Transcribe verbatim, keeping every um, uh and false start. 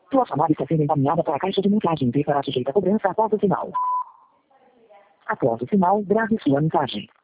Sua chamada está sendo encaminhada para a caixa de mensagem e será sujeita a cobrança após o sinal. Após o sinal, grave sua mensagem.